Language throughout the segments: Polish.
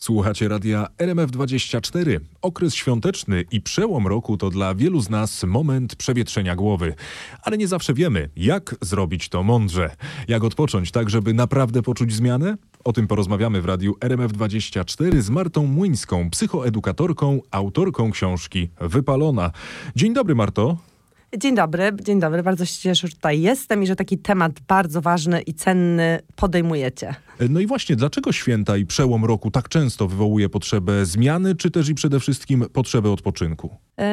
Słuchacie radia RMF24. Okres świąteczny i przełom roku to dla wielu z nas moment przewietrzenia głowy. Ale nie zawsze wiemy, jak zrobić to mądrze. Jak odpocząć tak, żeby naprawdę poczuć zmianę? O tym porozmawiamy w radiu RMF24 z Martą Młyńską, psychoedukatorką, autorką książki Wypalona. Dzień dobry, Marto. Dzień dobry. Bardzo się cieszę, że tutaj jestem i że taki temat bardzo ważny i cenny podejmujecie. No i właśnie, dlaczego święta i przełom roku tak często wywołuje potrzebę zmiany, czy też i przede wszystkim potrzebę odpoczynku?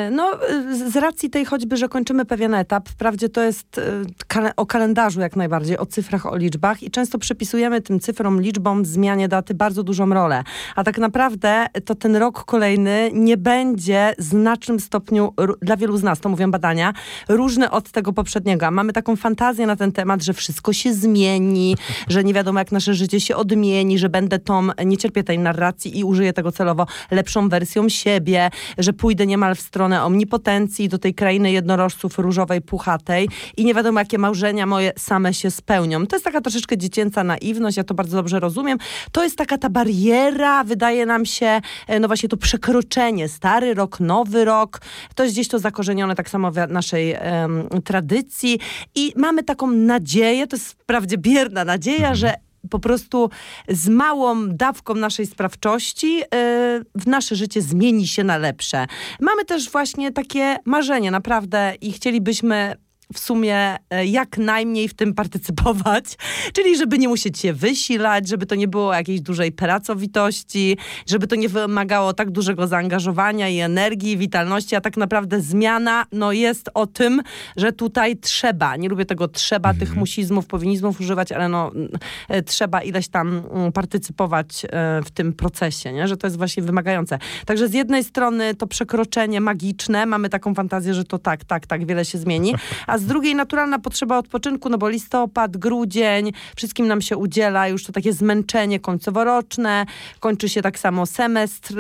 Z racji tej choćby, że kończymy pewien etap, wprawdzie to jest o kalendarzu jak najbardziej, o cyfrach, o liczbach i często przypisujemy tym cyfrom, liczbom, zmianie daty bardzo dużą rolę. A tak naprawdę to ten rok kolejny nie będzie w znacznym stopniu, dla wielu z nas, to mówią badania, różny od tego poprzedniego. A mamy taką fantazję na ten temat, że wszystko się zmieni, że nie wiadomo jak nasze życie się odmieni, że będę nie cierpię tej narracji i użyję tego celowo lepszą wersją siebie, że pójdę niemal w stronę omnipotencji do tej krainy jednorożców różowej, puchatej i nie wiadomo jakie marzenia moje same się spełnią. To jest taka troszeczkę dziecięca naiwność, ja to bardzo dobrze rozumiem. To jest taka ta bariera, wydaje nam się, właśnie to przekroczenie, stary rok, nowy rok. To jest gdzieś to zakorzenione tak samo w naszej tradycji i mamy taką nadzieję, to jest wprawdzie bierna nadzieja, że po prostu z małą dawką naszej sprawczości w nasze życie zmieni się na lepsze. Mamy też właśnie takie marzenie naprawdę i chcielibyśmy w sumie jak najmniej w tym partycypować, czyli żeby nie musieć się wysilać, żeby to nie było jakiejś dużej pracowitości, żeby to nie wymagało tak dużego zaangażowania i energii, witalności, a tak naprawdę zmiana jest o tym, że tutaj trzeba, nie lubię tego trzeba, tych musizmów, powinizmów używać, ale trzeba ileś tam partycypować w tym procesie, nie? Że to jest właśnie wymagające. Także z jednej strony to przekroczenie magiczne, mamy taką fantazję, że to tak, wiele się zmieni, a z drugiej naturalna potrzeba odpoczynku, bo listopad, grudzień, wszystkim nam się udziela już to takie zmęczenie końcoworoczne, kończy się tak samo semestr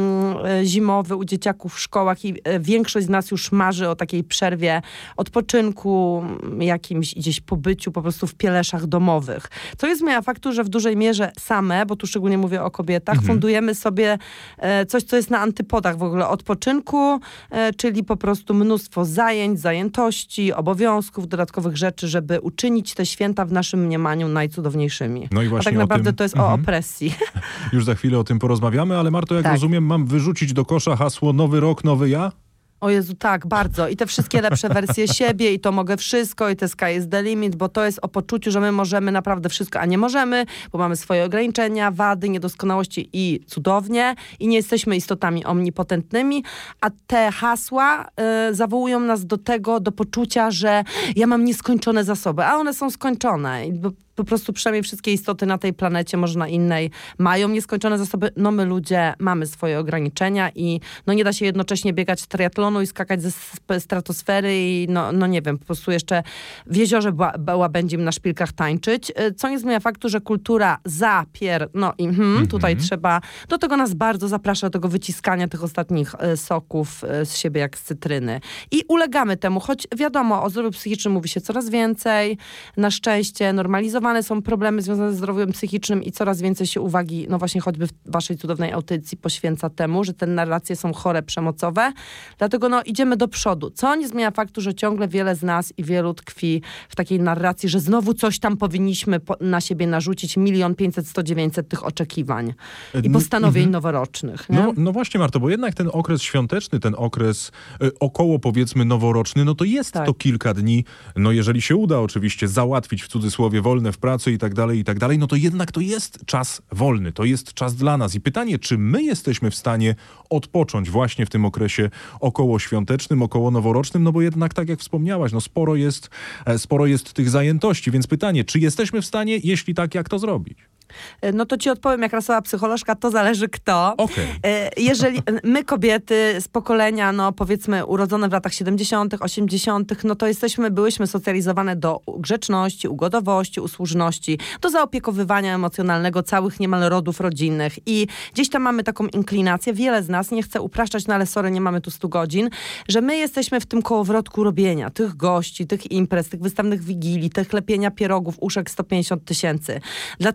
zimowy u dzieciaków w szkołach i większość z nas już marzy o takiej przerwie odpoczynku, jakimś gdzieś pobyciu po prostu w pieleszach domowych. Co jest zmiana faktu, że w dużej mierze same, bo tu szczególnie mówię o kobietach, fundujemy sobie coś, co jest na antypodach w ogóle odpoczynku, czyli po prostu mnóstwo zajęć, zajętości, obowiązków, dodatkowych rzeczy, żeby uczynić te święta w naszym mniemaniu najcudowniejszymi. No i właśnie a tak naprawdę to jest o opresji. Już za chwilę o tym porozmawiamy, ale Marto, jak rozumiem, mam wyrzucić do kosza hasło nowy rok, nowy ja? O Jezu, tak, bardzo. I te wszystkie lepsze wersje siebie i to mogę wszystko i te sky is the limit, bo to jest o poczuciu, że my możemy naprawdę wszystko, a nie możemy, bo mamy swoje ograniczenia, wady, niedoskonałości i cudownie i nie jesteśmy istotami omnipotentnymi, a te hasła zawołują nas do poczucia, że ja mam nieskończone zasoby, a one są skończone. I po prostu przynajmniej wszystkie istoty na tej planecie, może na innej, mają nieskończone zasoby. My ludzie mamy swoje ograniczenia i nie da się jednocześnie biegać triatlonu i skakać ze stratosfery i nie wiem, po prostu jeszcze w jeziorze będziemy na szpilkach tańczyć. Co nie zmienia faktu, że kultura tutaj trzeba, do tego nas bardzo zaprasza, do tego wyciskania tych ostatnich soków z siebie jak z cytryny. I ulegamy temu, choć wiadomo, o zdrowiu psychicznym mówi się coraz więcej, na szczęście normalizowane są problemy związane ze zdrowiem psychicznym i coraz więcej się uwagi, właśnie choćby w waszej cudownej audycji poświęca temu, że te narracje są chore, przemocowe. Dlatego idziemy do przodu. Co nie zmienia faktu, że ciągle wiele z nas i wielu tkwi w takiej narracji, że znowu coś tam powinniśmy na siebie narzucić 1 500 100 900 tych oczekiwań i postanowień noworocznych. Nie? No właśnie, Marto, bo jednak ten okres świąteczny, ten okres około powiedzmy noworoczny, to jest to kilka dni, jeżeli się uda oczywiście załatwić w cudzysłowie wolne w pracy i tak dalej, to jednak to jest czas wolny, to jest czas dla nas. I pytanie, czy my jesteśmy w stanie odpocząć właśnie w tym okresie okołoświątecznym, około noworocznym, bo jednak, tak jak wspomniałaś, sporo jest tych zajętości, więc pytanie, czy jesteśmy w stanie, jeśli tak, jak to zrobić? To ci odpowiem jak rasowa psycholożka, to zależy kto. Okay. Jeżeli my kobiety z pokolenia, powiedzmy urodzone w latach 70., 80., to byłyśmy socjalizowane do grzeczności, ugodowości, usłużności, do zaopiekowywania emocjonalnego całych niemal rodów rodzinnych i gdzieś tam mamy taką inklinację, wiele z nas, nie chcę upraszczać, ale sorry, nie mamy tu 100 godzin, że my jesteśmy w tym kołowrotku robienia tych gości, tych imprez, tych wystawnych wigilii, tych lepienia pierogów, uszek 150 000. Dlatego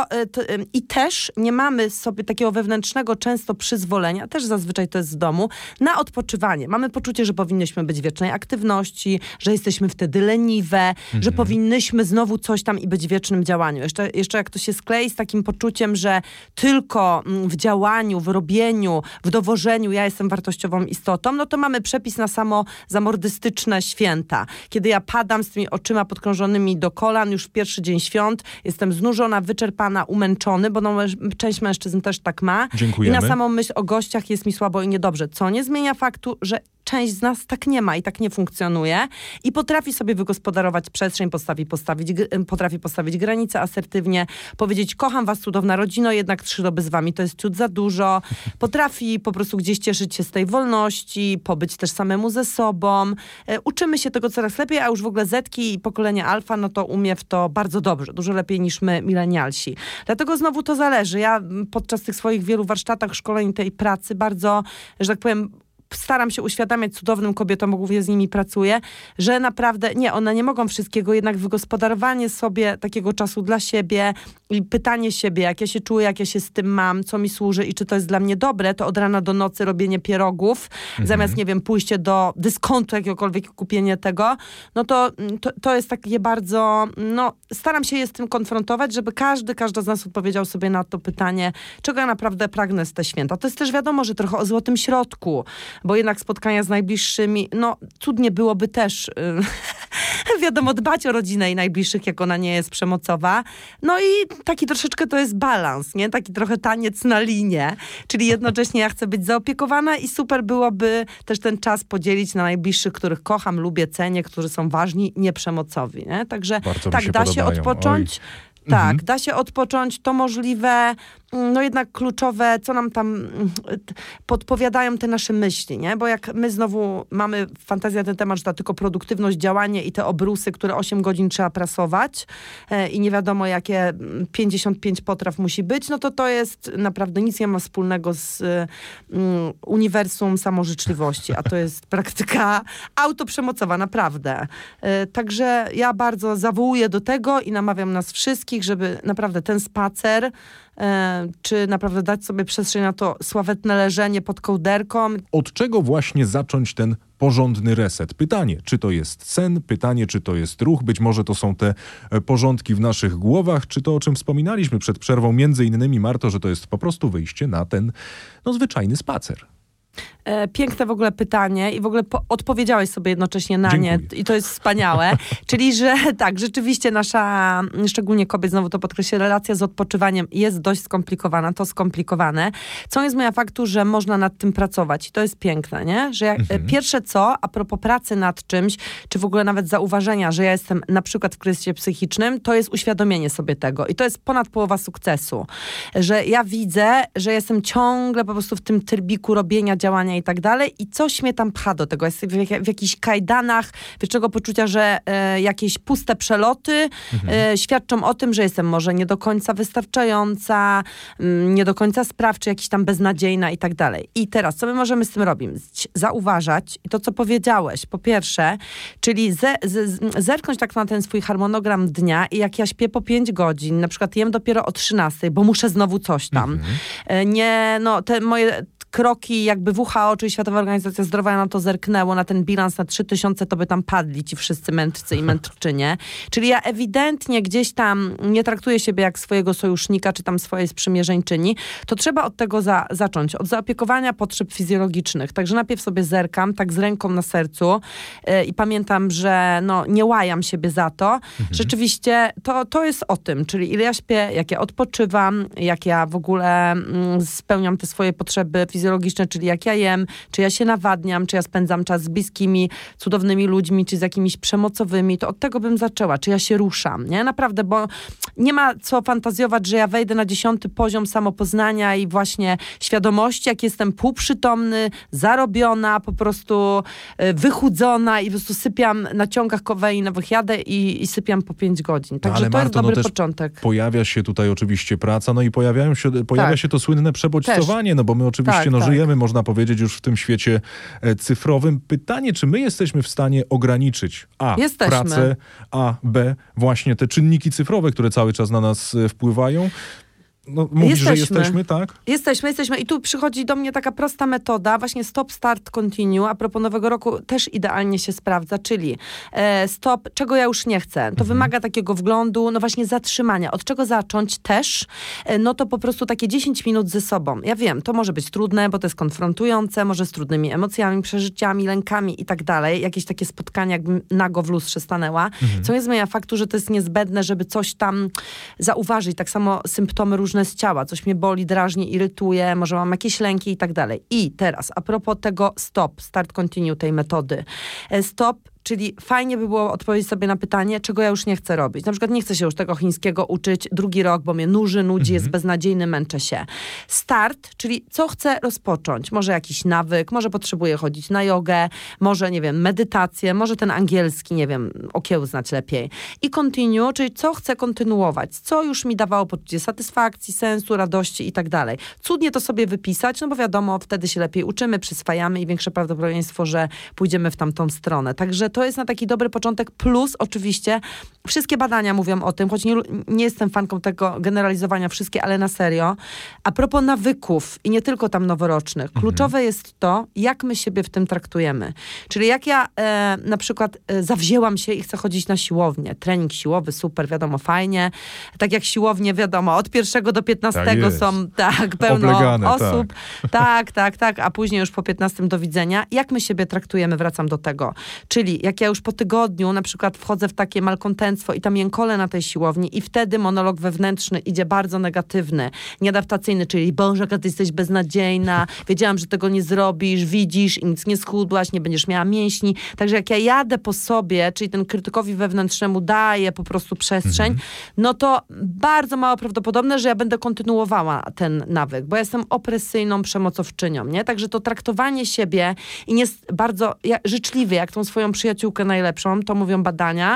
I też nie mamy sobie takiego wewnętrznego często przyzwolenia, też zazwyczaj to jest z domu, na odpoczywanie. Mamy poczucie, że powinnyśmy być w wiecznej aktywności, że jesteśmy wtedy leniwe, że powinnyśmy znowu coś tam i być w wiecznym działaniu. Jeszcze jak to się sklei z takim poczuciem, że tylko w działaniu, w robieniu, w dowożeniu ja jestem wartościową istotą, no to mamy przepis na samo zamordystyczne święta. Kiedy ja padam z tymi oczyma podkrążonymi do kolan już w pierwszy dzień świąt, jestem znużona, wyczerpana, umęczony, bo część mężczyzn też tak ma. Dziękujemy. I na samą myśl o gościach jest mi słabo i niedobrze, co nie zmienia faktu, że część z nas tak nie ma i tak nie funkcjonuje i potrafi sobie wygospodarować przestrzeń, potrafi postawić granice asertywnie, powiedzieć: kocham was, cudowna rodzino, jednak 3 doby z wami to jest ciut za dużo. Potrafi po prostu gdzieś cieszyć się z tej wolności, pobyć też samemu ze sobą. Uczymy się tego coraz lepiej, a już w ogóle Zetki i pokolenie alfa, no to umie w to bardzo dobrze, dużo lepiej niż my, milenialsi. Dlatego znowu to zależy. Ja podczas tych swoich wielu warsztatach, szkoleń, tej pracy bardzo, że tak powiem, staram się uświadamiać cudownym kobietom, bo głównie z nimi pracuję, że naprawdę, one nie mogą wszystkiego, jednak wygospodarowanie sobie takiego czasu dla siebie i pytanie siebie, jak ja się czuję, jak ja się z tym mam, co mi służy i czy to jest dla mnie dobre, to od rana do nocy robienie pierogów, zamiast, nie wiem, pójście do dyskontu jakiegokolwiek, kupienie tego, no to jest takie bardzo, staram się je z tym konfrontować, żeby każda z nas odpowiedział sobie na to pytanie, czego ja naprawdę pragnę z te święta. To jest też wiadomo, że trochę o złotym środku, bo jednak spotkania z najbliższymi, cudnie byłoby też, wiadomo, dbać o rodzinę i najbliższych, jak ona nie jest przemocowa. No i taki troszeczkę to jest balans, nie? Taki trochę taniec na linie, czyli jednocześnie ja chcę być zaopiekowana i super byłoby też ten czas podzielić na najbliższych, których kocham, lubię, cenię, którzy są ważni, nieprzemocowi, nie? Także tak, da się odpocząć. Tak, da się odpocząć, to możliwe, jednak kluczowe, co nam tam podpowiadają te nasze myśli, nie? Bo jak my znowu mamy fantazję na ten temat, że to tylko produktywność, działanie i te obrusy, które 8 godzin trzeba prasować i nie wiadomo jakie 55 potraw musi być, no to jest naprawdę nic nie ma wspólnego z uniwersum samożyczliwości, a to jest praktyka autoprzemocowa, naprawdę. Także ja bardzo zawołuję do tego i namawiam nas wszystkich, żeby naprawdę ten spacer, czy naprawdę dać sobie przestrzeń na to sławetne leżenie pod kołderką. Od czego właśnie zacząć ten porządny reset? Pytanie, czy to jest sen? Pytanie, czy to jest ruch? Być może to są te porządki w naszych głowach, czy to, o czym wspominaliśmy przed przerwą, między innymi, Marto, że to jest po prostu wyjście na ten zwyczajny spacer. Piękne w ogóle pytanie i w ogóle odpowiedziałeś sobie jednocześnie na nie i to jest wspaniałe. Czyli, że tak, rzeczywiście nasza, szczególnie kobiet, znowu to podkreślę, relacja z odpoczywaniem jest dość skomplikowana, to skomplikowane. Co nie zmienia faktu, że można nad tym pracować i to jest piękne, nie? Że pierwsze co, a propos pracy nad czymś, czy w ogóle nawet zauważenia, że ja jestem na przykład w kryzysie psychicznym, to jest uświadomienie sobie tego i to jest ponad połowa sukcesu. Że ja widzę, że jestem ciągle po prostu w tym trybiku robienia, działania i tak dalej i coś mnie tam pcha do tego. Jestem w jakichś kajdanach wiecznego poczucia, że jakieś puste przeloty świadczą o tym, że jestem może nie do końca wystarczająca, nie do końca sprawcza, jakiś tam beznadziejna i tak dalej. I teraz, co my możemy z tym robić? Zauważać i to, co powiedziałeś, po pierwsze, czyli zerknąć tak na ten swój harmonogram dnia i jak ja śpię po 5 godzin, na przykład jem dopiero o 13, bo muszę znowu coś tam. Te moje kroki jakby WHO, czyli Światowa Organizacja Zdrowia na to zerknęło, na ten bilans na 3000, to by tam padli ci wszyscy mędrcy i mędrczynie. Czyli ja ewidentnie gdzieś tam nie traktuję siebie jak swojego sojusznika, czy tam swojej sprzymierzeńczyni, to trzeba od tego zacząć. Od zaopiekowania potrzeb fizjologicznych. Także najpierw sobie zerkam, tak z ręką na sercu i pamiętam, że nie łajam siebie za to. Rzeczywiście to jest o tym, czyli ile ja śpię, jak ja odpoczywam, jak ja w ogóle spełniam te swoje potrzeby fizjologiczne, czyli jak ja jem, czy ja się nawadniam, czy ja spędzam czas z bliskimi, cudownymi ludźmi, czy z jakimiś przemocowymi, to od tego bym zaczęła, czy ja się ruszam, nie? Naprawdę, bo nie ma co fantazjować, że ja wejdę na 10. poziom samopoznania i właśnie świadomości, jak jestem półprzytomny, zarobiona, po prostu wychudzona i po prostu sypiam na ciągach kofeinowych, jadę i sypiam po 5 godzin. Także ale to Marto, jest dobry początek. Pojawia się tutaj oczywiście praca, i pojawia się to słynne przebodźcowanie, bo my oczywiście no tak. żyjemy, można powiedzieć, już w tym świecie cyfrowym. Pytanie, czy my jesteśmy w stanie ograniczyć pracę, B, właśnie te czynniki cyfrowe, które cały czas na nas wpływają? No, mówisz, że jesteśmy, tak? Jesteśmy. I tu przychodzi do mnie taka prosta metoda, właśnie stop, start, continue. A propos nowego roku też idealnie się sprawdza, czyli stop, czego ja już nie chcę. To wymaga takiego wglądu, no właśnie zatrzymania. Od czego zacząć też? No to po prostu takie 10 minut ze sobą. Ja wiem, to może być trudne, bo to jest konfrontujące, może z trudnymi emocjami, przeżyciami, lękami i tak dalej. Jakieś takie spotkania, jakbym nago w lustrze stanęła. Co nie zmienia faktu, że to jest niezbędne, żeby coś tam zauważyć. Tak samo symptomy różne z ciała, coś mnie boli, drażni, irytuje, może mam jakieś lęki i tak dalej. I teraz, a propos tego stop, start, continue tej metody. Stop, czyli fajnie by było odpowiedzieć sobie na pytanie, czego ja już nie chcę robić. Na przykład nie chcę się już tego chińskiego uczyć drugi rok, bo mnie nudzi, jest beznadziejny, męczę się. Start, czyli co chcę rozpocząć. Może jakiś nawyk, może potrzebuję chodzić na jogę, może, nie wiem, medytację, może ten angielski, nie wiem, okiełznać lepiej. I continue, czyli co chcę kontynuować, co już mi dawało poczucie satysfakcji, sensu, radości i tak dalej. Cudnie to sobie wypisać, no bo wiadomo, wtedy się lepiej uczymy, przyswajamy i większe prawdopodobieństwo, że pójdziemy w tamtą stronę. Także to jest na taki dobry początek, plus oczywiście wszystkie badania mówią o tym, choć nie jestem fanką tego generalizowania wszystkie, ale na serio. A propos nawyków i nie tylko tam noworocznych, kluczowe jest to, jak my siebie w tym traktujemy. Czyli jak ja na przykład zawzięłam się i chcę chodzić na siłownię. Trening siłowy, super, wiadomo, fajnie. Tak jak siłownie, wiadomo, od 1 do 15 są pełno oblegane, osób. Tak. A później już po 15 do widzenia. Jak my siebie traktujemy, wracam do tego. Czyli jak ja już po tygodniu na przykład wchodzę w takie malkontentstwo i tam jękolę na tej siłowni i wtedy monolog wewnętrzny idzie bardzo negatywny, nieadaptacyjny, czyli Boże, jaka ty jesteś beznadziejna, wiedziałam, że tego nie zrobisz, widzisz i nic nie schudłaś, nie będziesz miała mięśni. Także jak ja jadę po sobie, czyli ten krytykowi wewnętrznemu daję po prostu przestrzeń, no to bardzo mało prawdopodobne, że ja będę kontynuowała ten nawyk, bo ja jestem opresyjną przemocowczynią, nie? Także to traktowanie siebie i nie bardzo życzliwie, jak tą swoją przyjaciółkę najlepszą, to mówią badania,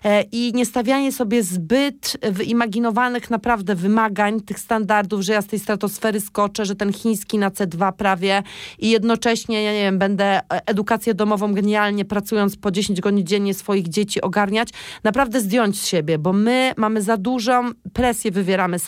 i nie stawianie sobie zbyt wyimaginowanych naprawdę wymagań, tych standardów, że ja z tej stratosfery skoczę, że ten chiński na C2 prawie i jednocześnie, ja nie wiem, będę edukację domową genialnie pracując po 10 godzin dziennie swoich dzieci ogarniać, naprawdę zdjąć z siebie, bo my mamy za dużą presję, wywieramy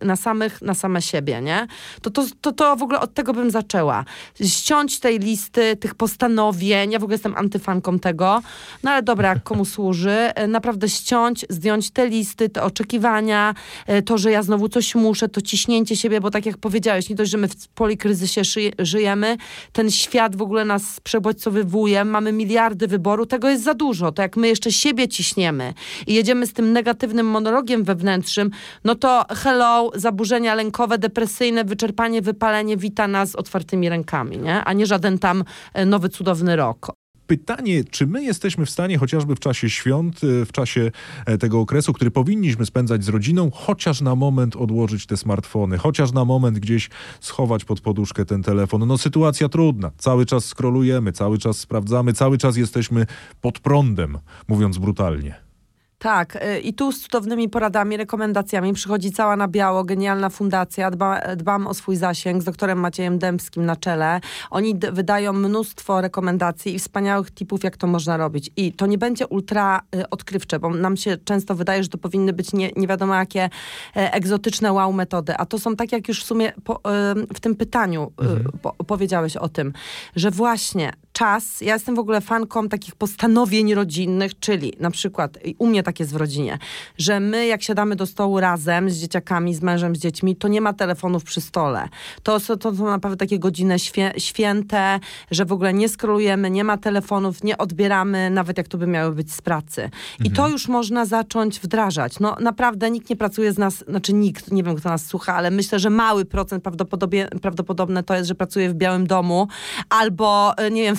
na same siebie, nie? To w ogóle od tego bym zaczęła. Ściąć tej listy, tych postanowień, ja w ogóle jestem antyfanką tego, no ale dobra, jak komu służy, naprawdę zdjąć te listy, te oczekiwania, to, że ja znowu coś muszę, to ciśnięcie siebie, bo tak jak powiedziałeś, nie dość, że my w polikryzysie żyjemy, ten świat w ogóle nas przebodźcowywuje, mamy miliardy wyboru, tego jest za dużo. To jak my jeszcze siebie ciśniemy i jedziemy z tym negatywnym monologiem wewnętrznym, no to hello, zaburzenia lękowe, depresyjne, wyczerpanie, wypalenie wita nas otwartymi rękami, nie? A nie żaden tam nowy, cudowny rok. Pytanie, czy my jesteśmy w stanie chociażby w czasie świąt, w czasie tego okresu, który powinniśmy spędzać z rodziną, chociaż na moment odłożyć te smartfony, chociaż na moment gdzieś schować pod poduszkę ten telefon. No sytuacja trudna. Cały czas scrollujemy, cały czas sprawdzamy, cały czas jesteśmy pod prądem, mówiąc brutalnie. Tak, i tu z cudownymi poradami, rekomendacjami przychodzi cała na biało, genialna fundacja, dbam o swój zasięg z doktorem Maciejem Dębskim na czele. Oni wydają mnóstwo rekomendacji i wspaniałych tipów, jak to można robić. I to nie będzie ultra odkrywcze, bo nam się często wydaje, że to powinny być nie wiadomo jakie egzotyczne wow metody, a to są tak jak już w sumie w tym pytaniu powiedziałeś o tym, że właśnie czas, ja jestem w ogóle fanką takich postanowień rodzinnych, czyli na przykład, u mnie tak jest w rodzinie, że my jak siadamy do stołu razem z dzieciakami, z mężem, z dziećmi, to nie ma telefonów przy stole. To są naprawdę takie godziny święte, że w ogóle nie scrollujemy, nie ma telefonów, nie odbieramy, nawet jak to by miały być z pracy. I to już można zacząć wdrażać. No naprawdę nikt nie pracuje z nas, znaczy nikt, nie wiem kto nas słucha, ale myślę, że mały procent prawdopodobne to jest, że pracuje w Białym Domu albo, nie wiem, w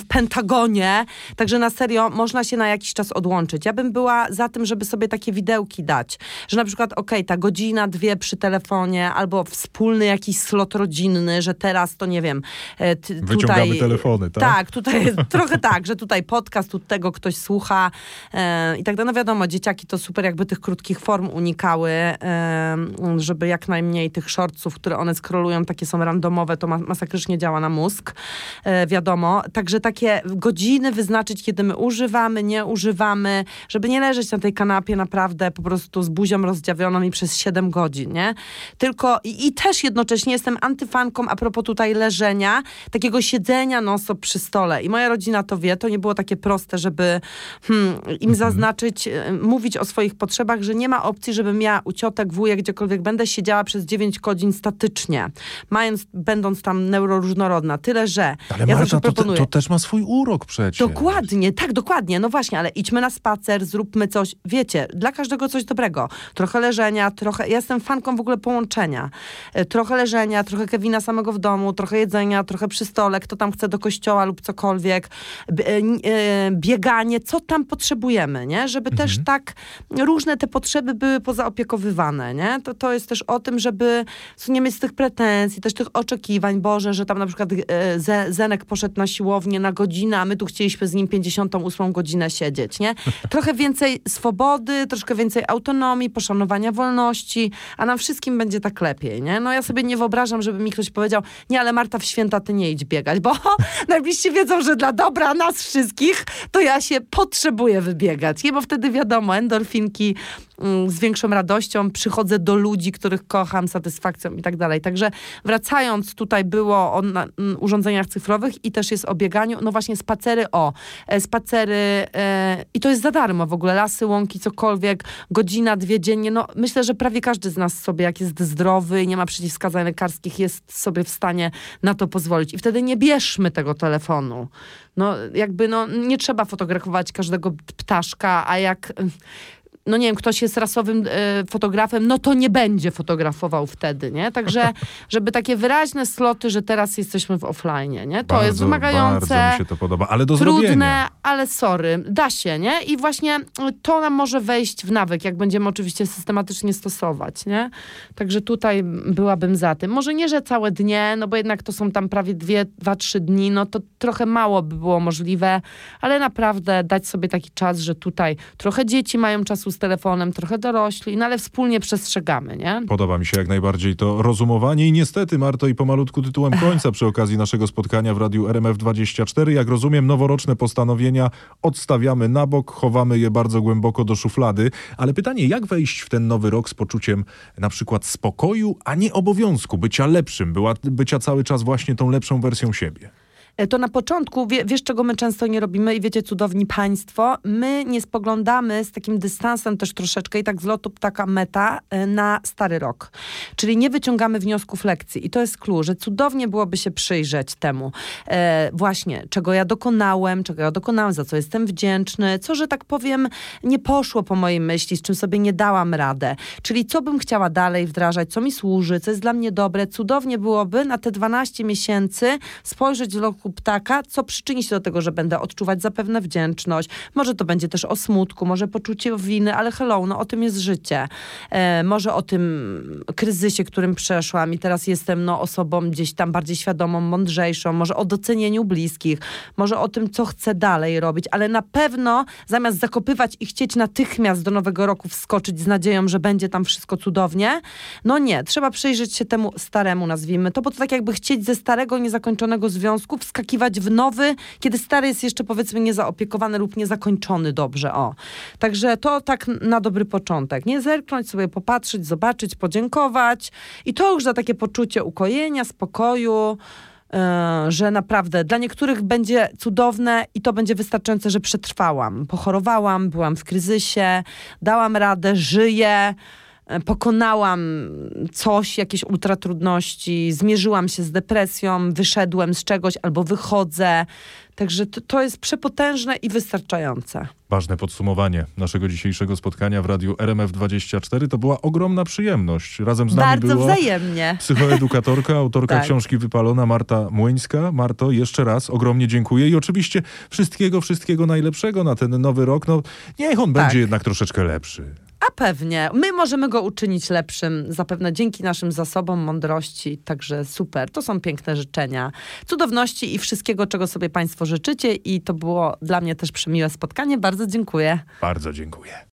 Pentagonie, także na serio można się na jakiś czas odłączyć. Ja bym była za tym, żeby sobie takie widełki dać, że na przykład ta godzina, 2 przy telefonie, albo wspólny jakiś slot rodzinny, że teraz to nie wiem, wyciągamy telefony, tak? Tak, tutaj trochę tak, że tutaj podcast, tu tego ktoś słucha i tak dalej. No wiadomo, dzieciaki to super jakby tych krótkich form unikały, żeby jak najmniej tych shortsów, które one scrollują, takie są randomowe, to masakrycznie działa na mózg, wiadomo. Także takie godziny wyznaczyć, kiedy my używamy, nie używamy, żeby nie leżeć na tej kanapie naprawdę po prostu z buzią rozdziawioną i przez 7 godzin, nie? Tylko i też jednocześnie jestem antyfanką a propos tutaj leżenia, takiego siedzenia non-stop przy stole. I moja rodzina to wie, to nie było takie proste, żeby im zaznaczyć, mówić o swoich potrzebach, że nie ma opcji, żebym ja u ciotek, wujek, gdziekolwiek będę siedziała przez 9 godzin statycznie, będąc tam neuroróżnorodna. Tyle, że ale ja Marta, to też ma swój urok przecież. Dokładnie, tak, dokładnie. No właśnie, ale idźmy na spacer, zróbmy coś. Wiecie, dla każdego coś dobrego. Trochę leżenia, trochę... Ja jestem fanką w ogóle połączenia. Trochę leżenia, trochę Kevina samego w domu, trochę jedzenia, trochę przy stole, kto tam chce do kościoła lub cokolwiek. Bieganie, co tam potrzebujemy, nie? Żeby też tak różne te potrzeby były pozaopiekowywane, nie? To jest też o tym, żeby nie mieć tych pretensji, też tych oczekiwań, Boże, że tam na przykład Zenek poszedł na siłownię na godzinę, a my tu chcieliśmy z nim 58 godzinę siedzieć, nie? Trochę więcej swobody, troszkę więcej autonomii, poszanowania wolności, a nam wszystkim będzie tak lepiej, nie? No ja sobie nie wyobrażam, żeby mi ktoś powiedział, nie, ale Marta, w święta ty nie idź biegać, bo najbliżsi wiedzą, że dla dobra nas wszystkich, to ja się potrzebuję wybiegać, nie? Bo wtedy wiadomo, endorfinki z większą radością, przychodzę do ludzi, których kocham, satysfakcją i tak dalej. Także wracając, tutaj było o urządzeniach cyfrowych i też jest o bieganiu, no właśnie spacery i to jest za darmo w ogóle, lasy, łąki, cokolwiek, godzina, 2 dziennie, no myślę, że prawie każdy z nas sobie, jak jest zdrowy i nie ma przeciwwskazań lekarskich, jest sobie w stanie na to pozwolić. I wtedy nie bierzmy tego telefonu. No jakby, nie trzeba fotografować każdego ptaszka, a jak... no nie wiem, ktoś jest rasowym fotografem, no to nie będzie fotografował wtedy, nie? Także, żeby takie wyraźne sloty, że teraz jesteśmy w offline, nie? To jest wymagające. Bardzo mi się to podoba, ale do trudne, zrobienia. ale sorry, da się, nie? I właśnie to nam może wejść w nawyk, jak będziemy oczywiście systematycznie stosować, nie? Także tutaj byłabym za tym. Może nie, że całe dnie, no bo jednak to są tam prawie 2-3 dni, no to trochę mało by było możliwe, ale naprawdę dać sobie taki czas, że tutaj trochę dzieci mają czasu z telefonem, trochę dorośli, no ale wspólnie przestrzegamy, nie? Podoba mi się jak najbardziej to rozumowanie i niestety, Marto, i pomalutku tytułem końca przy okazji naszego spotkania w Radiu RMF24, jak rozumiem, noworoczne postanowienia odstawiamy na bok, chowamy je bardzo głęboko do szuflady, ale pytanie, jak wejść w ten nowy rok z poczuciem na przykład spokoju, a nie obowiązku, bycia lepszym, bycia cały czas właśnie tą lepszą wersją siebie? To na początku, wiesz czego my często nie robimy i wiecie cudowni państwo, my nie spoglądamy z takim dystansem też troszeczkę i tak z lotu ptaka meta na stary rok. Czyli nie wyciągamy wniosków lekcji i to jest clue, że cudownie byłoby się przyjrzeć temu właśnie, czego ja dokonałem, za co jestem wdzięczny, co, że tak powiem, nie poszło po mojej myśli, z czym sobie nie dałam radę. Czyli co bym chciała dalej wdrażać, co mi służy, co jest dla mnie dobre. Cudownie byłoby na te 12 miesięcy spojrzeć z lotu ptaka, co przyczyni się do tego, że będę odczuwać zapewne wdzięczność. Może to będzie też o smutku, może poczucie winy, ale hello, no o tym jest życie. Może o tym kryzysie, którym przeszłam i teraz jestem osobą gdzieś tam bardziej świadomą, mądrzejszą, może o docenieniu bliskich, może o tym, co chcę dalej robić, ale na pewno zamiast zakopywać i chcieć natychmiast do nowego roku wskoczyć z nadzieją, że będzie tam wszystko cudownie, no nie, trzeba przyjrzeć się temu staremu, nazwijmy to, bo to tak jakby chcieć ze starego, niezakończonego związku wskakiwać w nowy, kiedy stary jest jeszcze powiedzmy niezaopiekowany lub niezakończony dobrze, Także to tak na dobry początek. Nie zerknąć sobie, popatrzeć, zobaczyć, podziękować i to już za takie poczucie ukojenia, spokoju, że naprawdę dla niektórych będzie cudowne i to będzie wystarczające, że przetrwałam. Pochorowałam, byłam w kryzysie, dałam radę, żyję, pokonałam coś, jakieś ultratrudności, zmierzyłam się z depresją, wyszedłem z czegoś albo wychodzę. Także to jest przepotężne i wystarczające. Ważne podsumowanie naszego dzisiejszego spotkania w radiu RMF24. To była ogromna przyjemność. Razem z nami Bardzo była wzajemnie. psychoedukatorka, autorka Tak. książki Wypalona Marta Młyńska. Marto, jeszcze raz ogromnie dziękuję i oczywiście wszystkiego najlepszego na ten nowy rok. No, niech on będzie jednak troszeczkę lepszy. A pewnie. My możemy go uczynić lepszym, zapewne dzięki naszym zasobom, mądrości. Także super. To są piękne życzenia. Cudowności i wszystkiego, czego sobie państwo życzycie. I to było dla mnie też przemiłe spotkanie. Bardzo dziękuję. Bardzo dziękuję.